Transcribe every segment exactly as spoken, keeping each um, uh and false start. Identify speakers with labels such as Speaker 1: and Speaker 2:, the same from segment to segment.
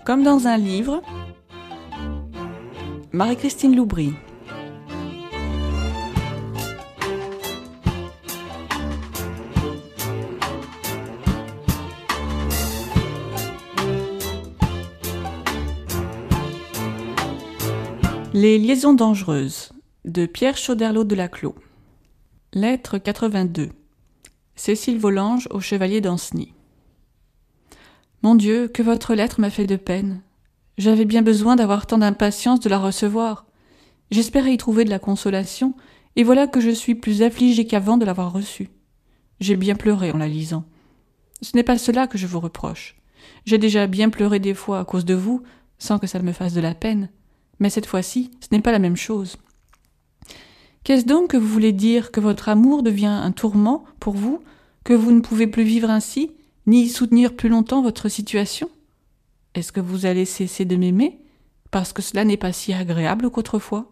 Speaker 1: Comme dans un livre, Marie-Christine Loubry. Les liaisons dangereuses de Pierre Chauderlot de Laclos. Lettre quatre-vingt-deux. Cécile Volanges au chevalier d'Ancenis. Mon Dieu, que votre lettre m'a fait de peine. J'avais bien besoin d'avoir tant d'impatience de la recevoir. J'espérais y trouver de la consolation, et voilà que je suis plus affligée qu'avant de l'avoir reçue. J'ai bien pleuré en la lisant. Ce n'est pas cela que je vous reproche. J'ai déjà bien pleuré des fois à cause de vous, sans que ça me fasse de la peine. Mais cette fois-ci, ce n'est pas la même chose. Qu'est-ce donc que vous voulez dire, que votre amour devient un tourment pour vous, que vous ne pouvez plus vivre ainsi, ni soutenir plus longtemps votre situation? Est-ce que vous allez cesser de m'aimer, parce que cela n'est pas si agréable qu'autrefois?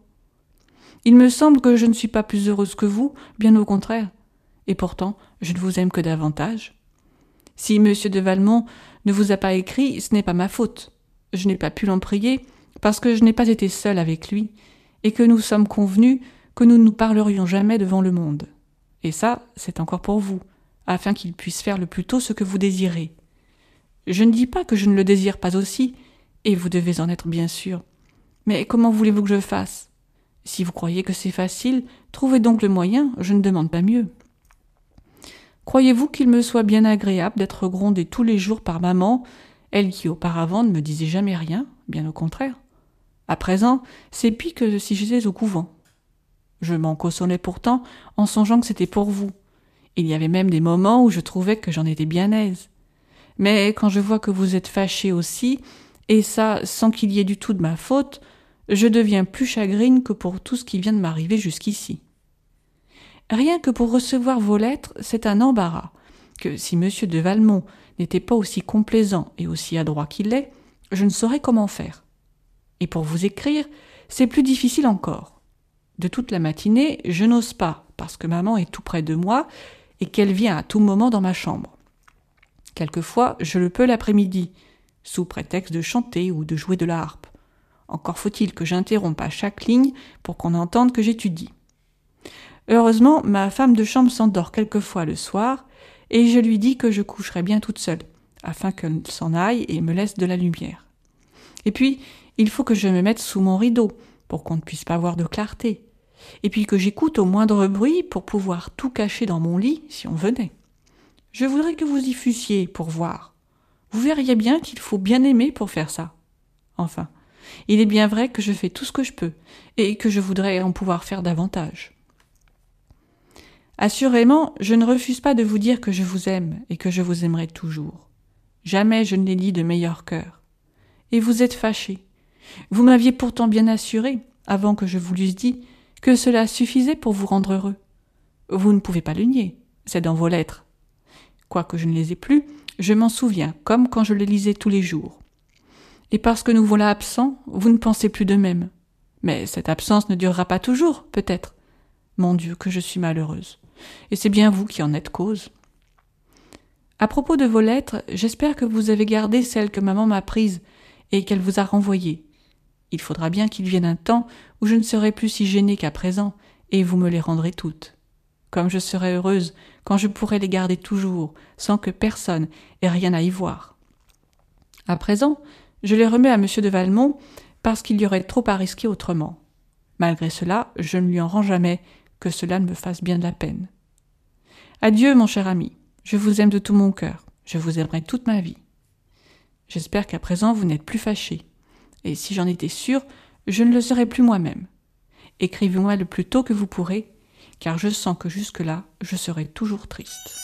Speaker 1: Il me semble que je ne suis pas plus heureuse que vous, bien au contraire, et pourtant je ne vous aime que davantage. Si Monsieur de Valmont ne vous a pas écrit, ce n'est pas ma faute. Je n'ai pas pu l'en prier, parce que je n'ai pas été seule avec lui, et que nous sommes convenus que nous ne nous parlerions jamais devant le monde. Et ça, c'est encore pour vous, afin qu'il puisse faire le plus tôt ce que vous désirez. Je ne dis pas que je ne le désire pas aussi, et vous devez en être bien sûr. Mais comment voulez-vous que je fasse? Si vous croyez que c'est facile, trouvez donc le moyen, je ne demande pas mieux. Croyez-vous qu'il me soit bien agréable d'être grondée tous les jours par maman, elle qui auparavant ne me disait jamais rien, bien au contraire? À présent, c'est pis que si j'étais au couvent. Je m'en consolais pourtant en songeant que c'était pour vous. Il y avait même des moments où je trouvais que j'en étais bien aise. Mais quand je vois que vous êtes fâchée aussi, et ça sans qu'il y ait du tout de ma faute, je deviens plus chagrine que pour tout ce qui vient de m'arriver jusqu'ici. Rien que pour recevoir vos lettres, c'est un embarras, que si Monsieur de Valmont n'était pas aussi complaisant et aussi adroit qu'il est, je ne saurais comment faire. Et pour vous écrire, c'est plus difficile encore. De toute la matinée, je n'ose pas, parce que maman est tout près de moi et qu'elle vient à tout moment dans ma chambre. Quelquefois, je le peux l'après-midi, sous prétexte de chanter ou de jouer de la harpe. Encore faut-il que j'interrompe à chaque ligne pour qu'on entende que j'étudie. Heureusement, ma femme de chambre s'endort quelquefois le soir, et je lui dis que je coucherai bien toute seule, afin qu'elle s'en aille et me laisse de la lumière. Et puis, il faut que je me mette sous mon rideau, pour qu'on ne puisse pas voir de clarté, et puis que j'écoute au moindre bruit pour pouvoir tout cacher dans mon lit si on venait. Je voudrais que vous y fussiez pour voir. Vous verriez bien qu'il faut bien aimer pour faire ça. Enfin, il est bien vrai que je fais tout ce que je peux, et que je voudrais en pouvoir faire davantage. Assurément, je ne refuse pas de vous dire que je vous aime, et que je vous aimerai toujours. Jamais je ne l'ai dit de meilleur cœur. Et vous êtes fâché. Vous m'aviez pourtant bien assuré, avant que je vous l'eusse dit, que cela suffisait pour vous rendre heureux. Vous ne pouvez pas le nier, c'est dans vos lettres. Quoique je ne les ai plus, je m'en souviens, comme quand je les lisais tous les jours. Et parce que nous voilà absents, vous ne pensez plus de même. Mais cette absence ne durera pas toujours, peut-être. Mon Dieu, que je suis malheureuse. Et c'est bien vous qui en êtes cause. À propos de vos lettres, j'espère que vous avez gardé celles que maman m'a prises et qu'elle vous a renvoyées. Il faudra bien qu'il vienne un temps où je ne serai plus si gênée qu'à présent, et vous me les rendrez toutes. Comme je serai heureuse quand je pourrai les garder toujours, sans que personne ait rien à y voir. À présent, je les remets à Monsieur de Valmont, parce qu'il y aurait trop à risquer autrement. Malgré cela, je ne lui en rends jamais, que cela ne me fasse bien de la peine. Adieu, mon cher ami. Je vous aime de tout mon cœur. Je vous aimerai toute ma vie. J'espère qu'à présent vous n'êtes plus fâché. Et si j'en étais sûre, je ne le serais plus moi-même. Écrivez-moi le plus tôt que vous pourrez, car je sens que jusque-là, je serai toujours triste.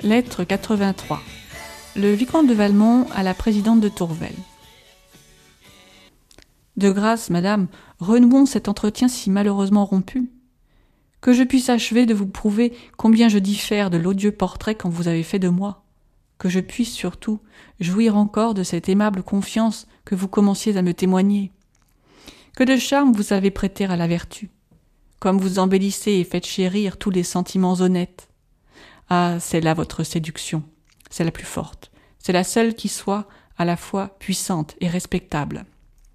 Speaker 1: Lettre quatre-vingt-trois. Le vicomte de Valmont à la présidente de Tourvel. De grâce, madame, renouons cet entretien si malheureusement rompu. Que je puisse achever de vous prouver combien je diffère de l'odieux portrait qu'on vous avez fait de moi. Que je puisse, surtout, jouir encore de cette aimable confiance que vous commenciez à me témoigner. Que de charme vous avez prêté à la vertu. Comme vous embellissez et faites chérir tous les sentiments honnêtes. Ah, c'est là votre séduction. C'est la plus forte. C'est la seule qui soit à la fois puissante et respectable.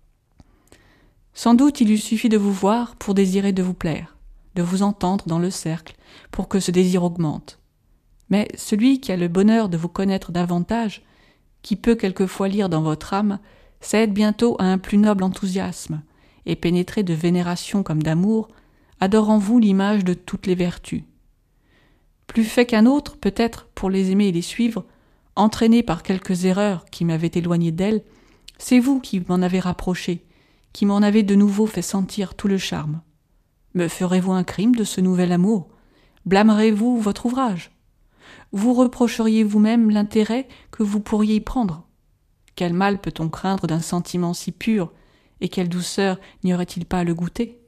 Speaker 1: Sans doute il eût suffi de vous voir pour désirer de vous plaire, de vous entendre dans le cercle, pour que ce désir augmente. Mais celui qui a le bonheur de vous connaître davantage, qui peut quelquefois lire dans votre âme, cède bientôt à un plus noble enthousiasme, et pénétré de vénération comme d'amour, adore en vous l'image de toutes les vertus. Plus fait qu'un autre, peut-être, pour les aimer et les suivre, entraîné par quelques erreurs qui m'avaient éloigné d'elle, c'est vous qui m'en avez rapproché, qui m'en avez de nouveau fait sentir tout le charme. Me ferez-vous un crime de ce nouvel amour? Blâmerez-vous votre ouvrage? Vous reprocheriez vous-même l'intérêt que vous pourriez y prendre? Quel mal peut-on craindre d'un sentiment si pur, et quelle douceur n'y aurait-il pas à le goûter?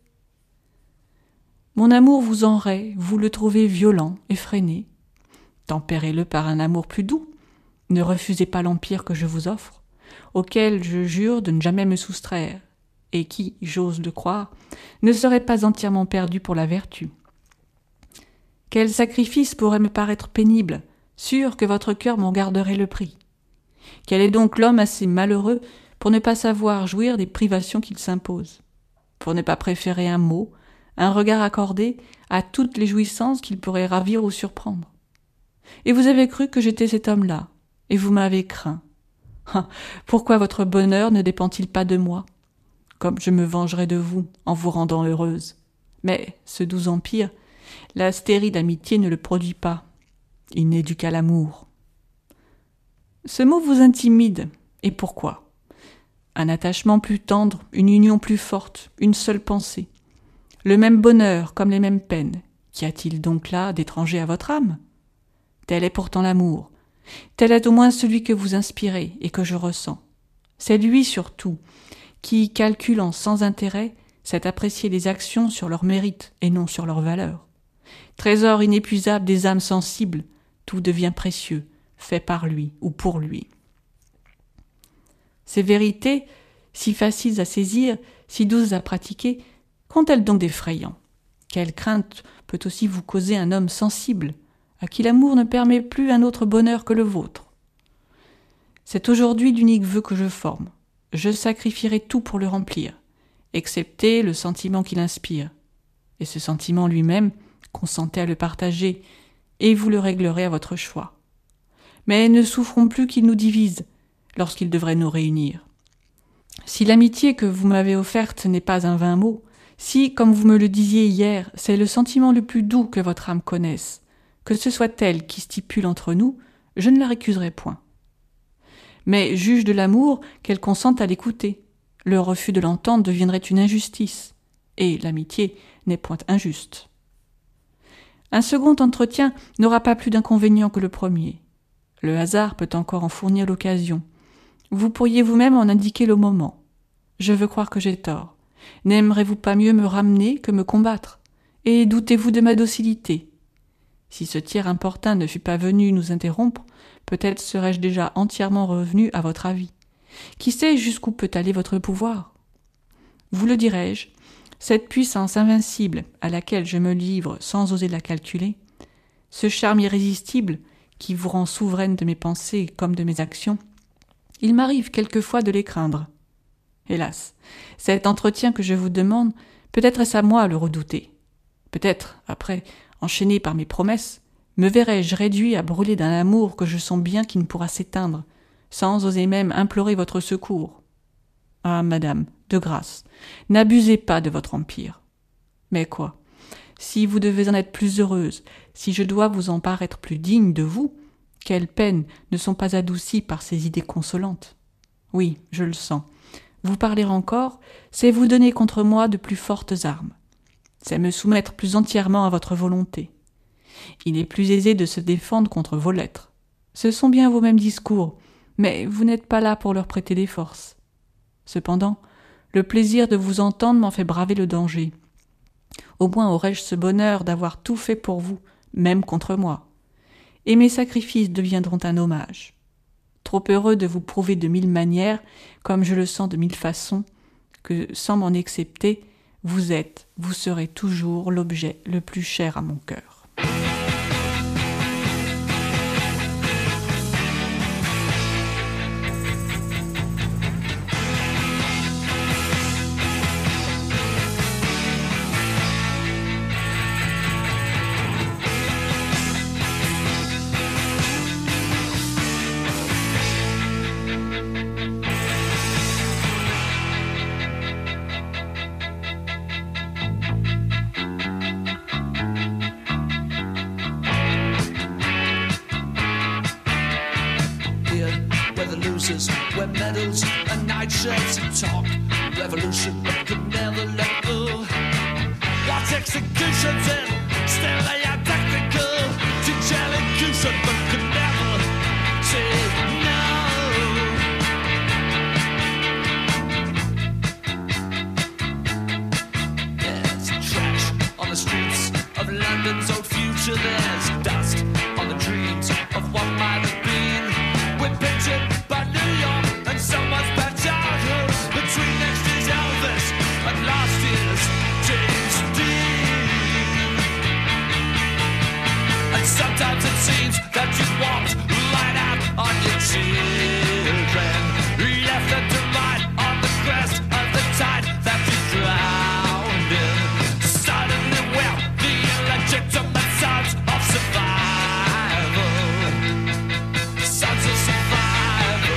Speaker 1: Mon amour vous enraie, vous le trouvez violent, effréné. Tempérez-le par un amour plus doux. Ne refusez pas l'empire que je vous offre, auquel je jure de ne jamais me soustraire, et qui, j'ose le croire, ne serait pas entièrement perdu pour la vertu. Quel sacrifice pourrait me paraître pénible, sûr que votre cœur m'en garderait le prix? Quel est donc l'homme assez malheureux pour ne pas savoir jouir des privations qu'il s'impose, pour ne pas préférer un mot, un regard accordé à toutes les jouissances qu'il pourrait ravir ou surprendre? Et vous avez cru que j'étais cet homme-là, et vous m'avez craint. Ah, pourquoi votre bonheur ne dépend-il pas de moi? Comme je me vengerai de vous en vous rendant heureuse. Mais ce doux empire, la stérile amitié ne le produit pas. Il n'est dû qu'à l'amour. Ce mot vous intimide. Et pourquoi? Un attachement plus tendre, une union plus forte, une seule pensée. Le même bonheur comme les mêmes peines. Qu'y a-t-il donc là d'étranger à votre âme? Tel est pourtant l'amour. Tel est au moins celui que vous inspirez et que je ressens. C'est lui surtout qui, calculant sans intérêt, sait apprécier les actions sur leur mérite et non sur leur valeur. Trésor inépuisable des âmes sensibles, tout devient précieux, fait par lui ou pour lui. Ces vérités, si faciles à saisir, si douces à pratiquer, qu'ont-elles donc d'effrayant? Quelle crainte peut aussi vous causer un homme sensible, à qui l'amour ne permet plus un autre bonheur que le vôtre? C'est aujourd'hui l'unique vœu que je forme. Je sacrifierai tout pour le remplir, excepté le sentiment qu'il inspire. Et ce sentiment lui-même, consentez à le partager, et vous le réglerez à votre choix. Mais ne souffrons plus qu'il nous divise, lorsqu'il devrait nous réunir. Si l'amitié que vous m'avez offerte n'est pas un vain mot, si, comme vous me le disiez hier, c'est le sentiment le plus doux que votre âme connaisse, que ce soit elle qui stipule entre nous, je ne la récuserai point. Mais juge de l'amour qu'elle consente à l'écouter. Le refus de l'entendre deviendrait une injustice, et l'amitié n'est point injuste. Un second entretien n'aura pas plus d'inconvénients que le premier. Le hasard peut encore en fournir l'occasion. Vous pourriez vous-même en indiquer le moment. Je veux croire que j'ai tort. N'aimerez-vous pas mieux me ramener que me combattre? Et doutez-vous de ma docilité? Si ce tiers importun ne fût pas venu nous interrompre, peut-être serais-je déjà entièrement revenu à votre avis. Qui sait jusqu'où peut aller votre pouvoir? Vous le dirai-je, cette puissance invincible à laquelle je me livre sans oser la calculer, ce charme irrésistible qui vous rend souveraine de mes pensées comme de mes actions, il m'arrive quelquefois de les craindre. Hélas, cet entretien que je vous demande, peut-être est-ce à moi à le redouter. Peut-être, après, enchaîné par mes promesses, me verrai-je réduit à brûler d'un amour que je sens bien qui ne pourra s'éteindre, sans oser même implorer votre secours. Ah, madame, de grâce, n'abusez pas de votre empire. Mais quoi? Si vous devez en être plus heureuse, si je dois vous en paraître plus digne de vous, quelles peines ne sont pas adoucies par ces idées consolantes? Oui, je le sens. Vous parler encore, c'est vous donner contre moi de plus fortes armes. C'est me soumettre plus entièrement à votre volonté. Il est plus aisé de se défendre contre vos lettres. Ce sont bien vos mêmes discours, mais vous n'êtes pas là pour leur prêter des forces. Cependant, le plaisir de vous entendre m'en fait braver le danger. Au moins aurais-je ce bonheur d'avoir tout fait pour vous, même contre moi. Et mes sacrifices deviendront un hommage. Trop heureux de vous prouver de mille manières, comme je le sens de mille façons, que, sans m'en excepter, vous êtes, vous serez toujours l'objet le plus cher à mon cœur.
Speaker 2: Wear medals and nightshirts and talk revolution, but could never let go. Watch executions and still they are technical. Teach elocution, but could never say no. There's trash on the streets of London's old future. There's dust on the dreams of what might have been. We're pictured by New York and someone's bad childhood. Between next year's Elvis and last year's James Dean. And sometimes it seems that you walked right out on your children, left them to ride on the crest of the tide that you drowned in. Suddenly we're the illegitimate sons of survival. Sons of survival.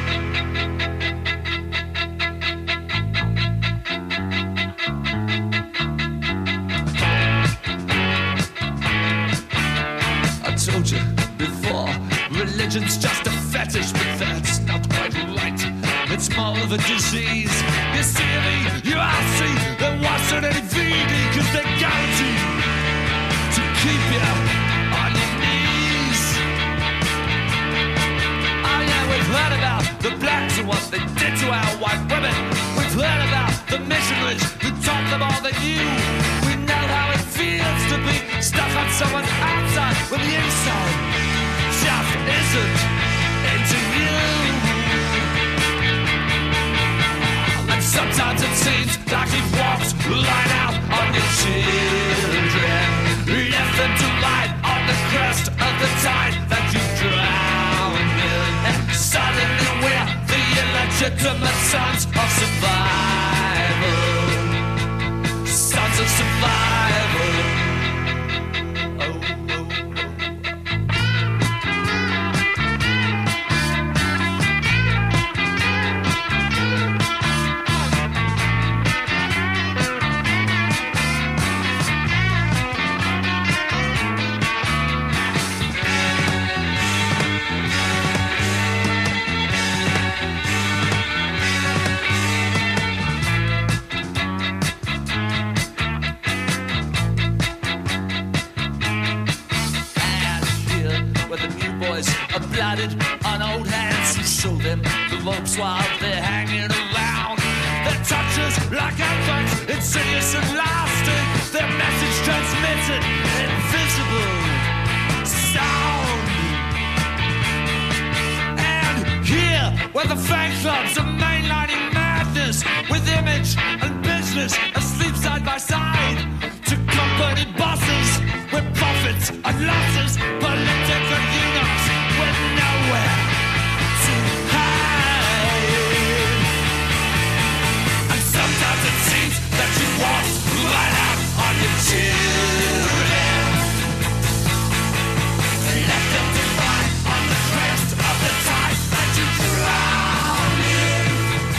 Speaker 2: I told you before, religion's just a fetish, but that's not quite right. It's more of a disease. You see me, you I see, then why should any V D? Cause they're guaranteed to keep you on your knees. Oh yeah, we've heard about the blacks and what they did to our white women. We've heard about the missionaries who taught them all they knew. We know how it feels to be stuck on someone's outside when the inside just isn't into you. And sometimes it seems like you've walked right out on your children, left them to ride on the crest of the tide that you drowned in. And suddenly we're the illegitimate sons of survival. Sons of survival. Oh, oh, oh. On old hands who show them the ropes while they're hanging around. Their touches like anthrax, insidious and lasting. Their message transmitted, invisible sound. And here, where the fan clubs are mainlining madness with image and business asleep side by side, to company bosses with profits and losses, political unions with nowhere to hide. And sometimes it seems that you walk right out on your children, left them to ride on the crest of the tide that you drown in.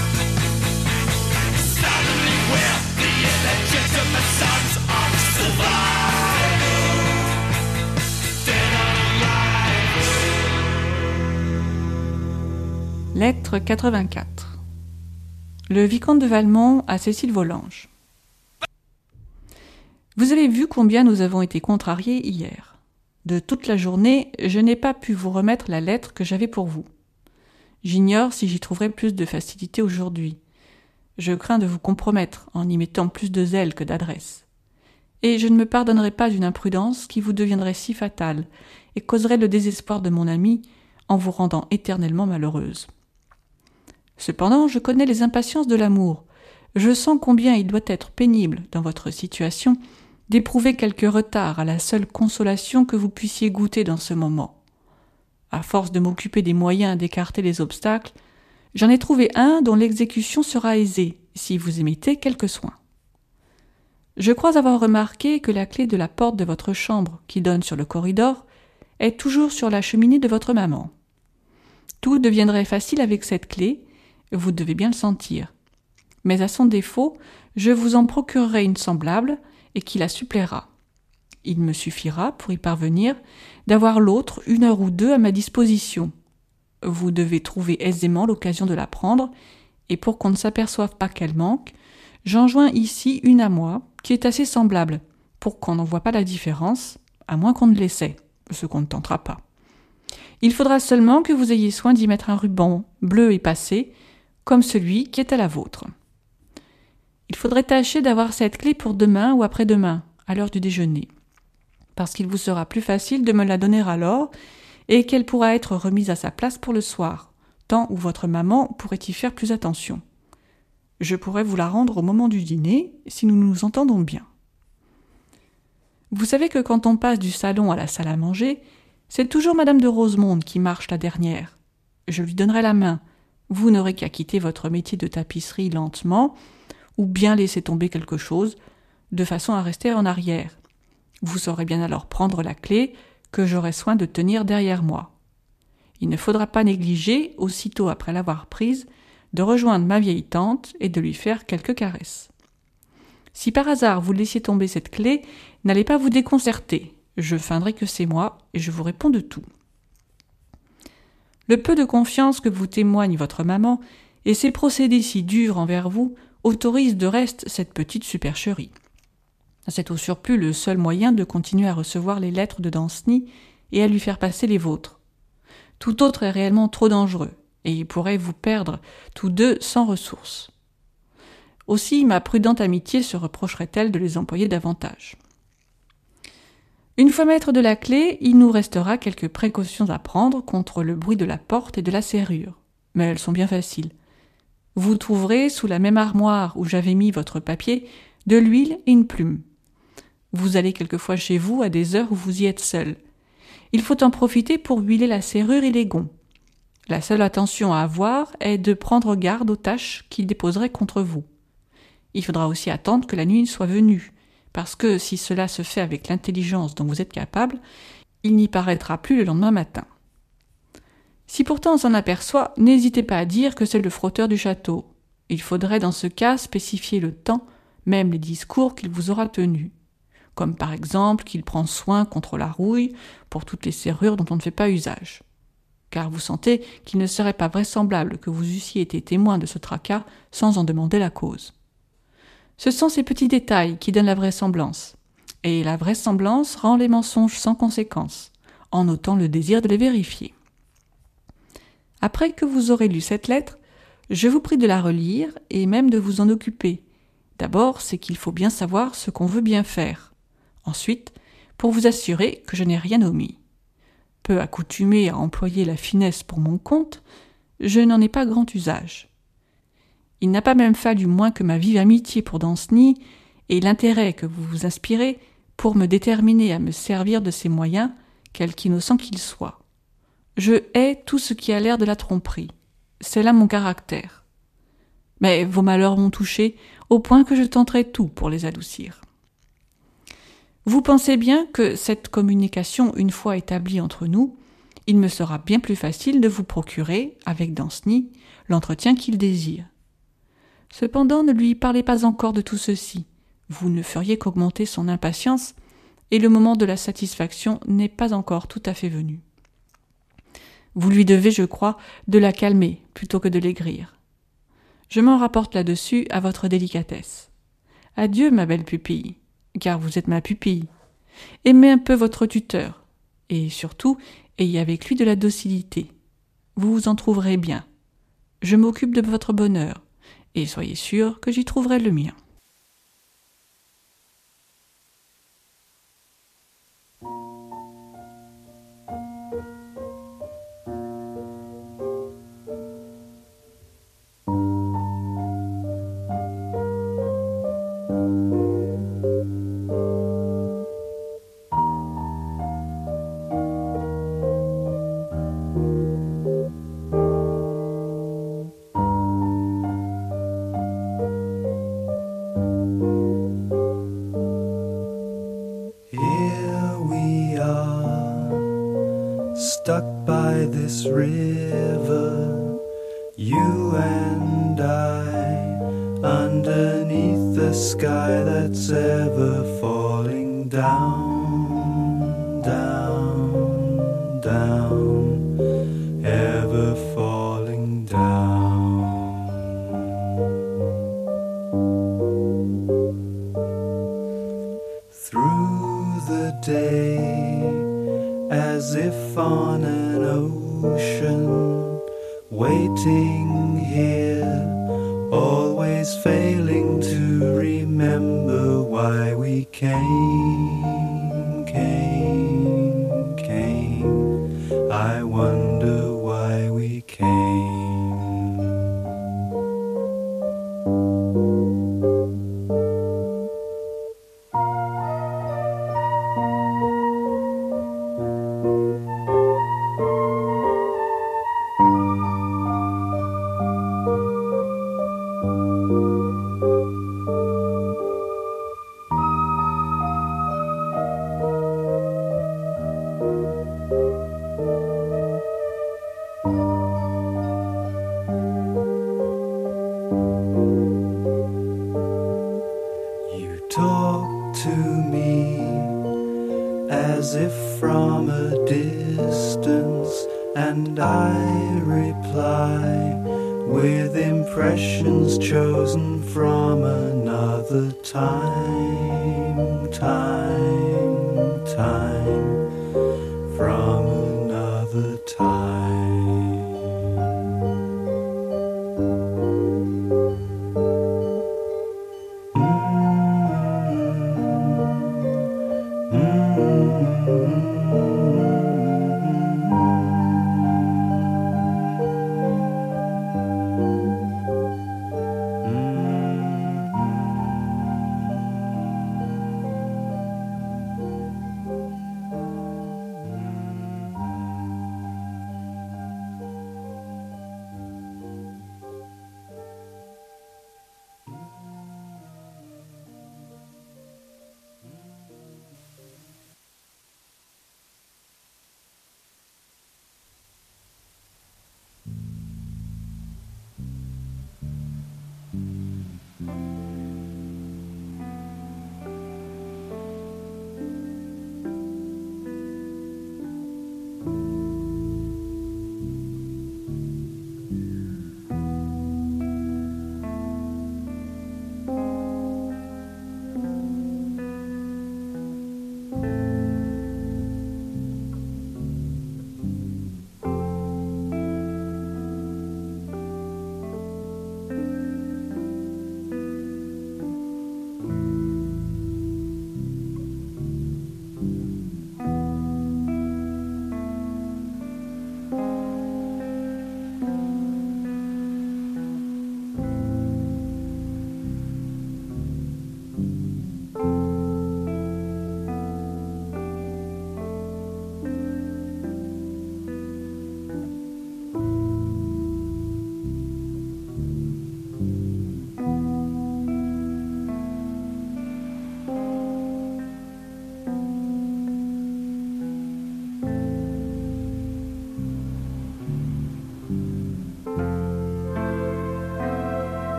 Speaker 2: Suddenly we're the illegitimate sons of survival, dead or alive.
Speaker 1: Lettre quatre-vingt-quatre. Le vicomte de Valmont à Cécile Volanges. Vous avez vu combien nous avons été contrariés hier. De toute la journée, je n'ai pas pu vous remettre la lettre que j'avais pour vous. J'ignore si j'y trouverai plus de facilité aujourd'hui. Je crains de vous compromettre en y mettant plus de zèle que d'adresse. Et je ne me pardonnerai pas une imprudence qui vous deviendrait si fatale et causerait le désespoir de mon ami en vous rendant éternellement malheureuse. Cependant, je connais les impatiences de l'amour. Je sens combien il doit être pénible, dans votre situation, d'éprouver quelque retard à la seule consolation que vous puissiez goûter dans ce moment. À force de m'occuper des moyens d'écarter les obstacles, j'en ai trouvé un dont l'exécution sera aisée, si vous y mettez quelques soins. Je crois avoir remarqué que la clé de la porte de votre chambre, qui donne sur le corridor, est toujours sur la cheminée de votre maman. Tout deviendrait facile avec cette clé, vous devez bien le sentir. Mais à son défaut, je vous en procurerai une semblable et qui la suppléera. Il me suffira, pour y parvenir, d'avoir l'autre une heure ou deux à ma disposition. Vous devez trouver aisément l'occasion de la prendre, et pour qu'on ne s'aperçoive pas qu'elle manque, j'en joins ici une à moi, qui est assez semblable, pour qu'on n'en voie pas la différence, à moins qu'on ne l'essaie, ce qu'on ne tentera pas. Il faudra seulement que vous ayez soin d'y mettre un ruban bleu et passé, comme celui qui est à la vôtre. Il faudrait tâcher d'avoir cette clé pour demain ou après-demain, à l'heure du déjeuner, parce qu'il vous sera plus facile de me la donner alors, et qu'elle pourra être remise à sa place pour le soir, temps où votre maman pourrait y faire plus attention. Je pourrais vous la rendre au moment du dîner, si nous nous entendons bien. Vous savez que quand on passe du salon à la salle à manger, c'est toujours Madame de Rosemonde qui marche la dernière. Je lui donnerai la main. Vous n'aurez qu'à quitter votre métier de tapisserie lentement, ou bien laisser tomber quelque chose, de façon à rester en arrière. Vous saurez bien alors prendre la clé que j'aurai soin de tenir derrière moi. Il ne faudra pas négliger, aussitôt après l'avoir prise, de rejoindre ma vieille tante et de lui faire quelques caresses. Si par hasard vous laissiez tomber cette clé, n'allez pas vous déconcerter. Je feindrai que c'est moi et je vous réponds de tout. Le peu de confiance que vous témoigne votre maman et ses procédés si durs envers vous autorisent de reste cette petite supercherie. C'est au surplus le seul moyen de continuer à recevoir les lettres de Danceny et à lui faire passer les vôtres. Tout autre est réellement trop dangereux, et il pourrait vous perdre tous deux sans ressources. Aussi ma prudente amitié se reprocherait-elle de les employer davantage. Une fois maître de la clé, il nous restera quelques précautions à prendre contre le bruit de la porte et de la serrure, mais elles sont bien faciles. Vous trouverez sous la même armoire où j'avais mis votre papier de l'huile et une plume. Vous allez quelquefois chez vous à des heures où vous y êtes seul. Il faut en profiter pour huiler la serrure et les gonds. La seule attention à avoir est de prendre garde aux taches qu'il déposerait contre vous. Il faudra aussi attendre que la nuit soit venue, parce que si cela se fait avec l'intelligence dont vous êtes capable, il n'y paraîtra plus le lendemain matin. Si pourtant on s'en aperçoit, n'hésitez pas à dire que c'est le frotteur du château. Il faudrait dans ce cas spécifier le temps, même les discours qu'il vous aura tenus. Comme par exemple qu'il prend soin contre la rouille pour toutes les serrures dont on ne fait pas usage. Car vous sentez qu'il ne serait pas vraisemblable que vous eussiez été témoin de ce tracas sans en demander la cause. Ce sont ces petits détails qui donnent la vraisemblance. Et la vraisemblance rend les mensonges sans conséquence, en ôtant le désir de les vérifier. Après que vous aurez lu cette lettre, je vous prie de la relire et même de vous en occuper. D'abord, c'est qu'il faut bien savoir ce qu'on veut bien faire. Ensuite, pour vous assurer que je n'ai rien omis. Peu accoutumé à employer la finesse pour mon compte, je n'en ai pas grand usage. Il n'a pas même fallu moins que ma vive amitié pour Danceny et l'intérêt que vous vous inspirez pour me déterminer à me servir de ces moyens, quelque innocent qu'ils soient. Je hais tout ce qui a l'air de la tromperie. C'est là mon caractère. Mais vos malheurs m'ont touché au point que je tenterai tout pour les adoucir. Vous pensez bien que cette communication une fois établie entre nous, il me sera bien plus facile de vous procurer, avec Danceny, l'entretien qu'il désire. Cependant, ne lui parlez pas encore de tout ceci. Vous ne feriez qu'augmenter son impatience, et le moment de la satisfaction n'est pas encore tout à fait venu. Vous lui devez, je crois, de la calmer plutôt que de l'aigrir. Je m'en rapporte là-dessus à votre délicatesse. Adieu, ma belle pupille, car vous êtes ma pupille. Aimez un peu votre tuteur. Et surtout, ayez avec lui de la docilité. Vous vous en trouverez bien. Je m'occupe de votre bonheur, et soyez sûr que j'y trouverai le mien.
Speaker 3: Stuck by this river, you and I, underneath the sky that's ever falling down, down, down, ever falling down. Through the day, as if on an ocean, waiting here, always failing to remember why we came, came, came. I wonder why we came. Talk to me as if from a distance, and I reply with impressions chosen from another time, time.